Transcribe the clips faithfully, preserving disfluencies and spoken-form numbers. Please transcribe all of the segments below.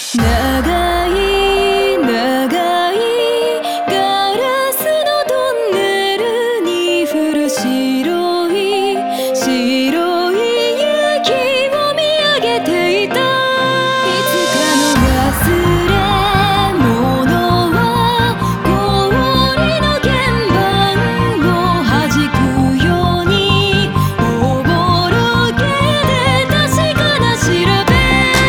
長い長いガラスのトンネルに降る白い白い雪を見上げていた。いつかの忘れ物は氷の鍵盤を弾くようにおぼろげで確かな調べ。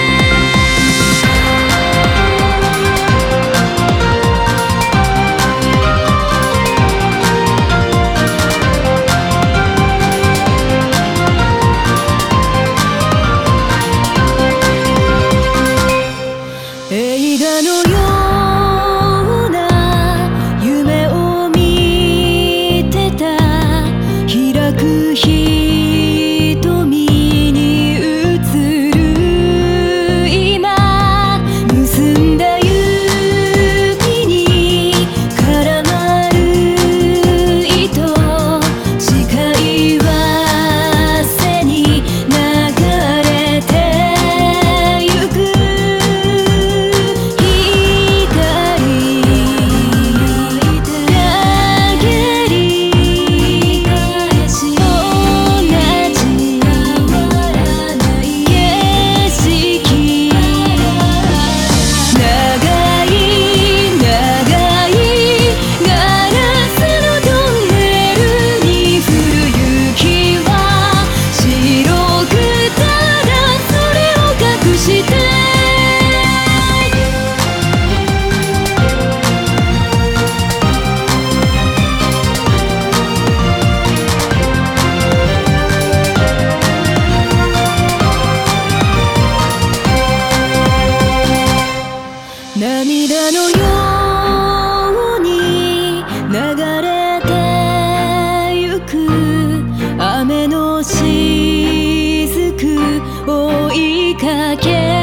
映画のような夢を見てた。開く瞳に映る今、結んだ指に絡まる糸、誓いは背に流れてゆく。涙のように流れてゆく雨の雫追いかけ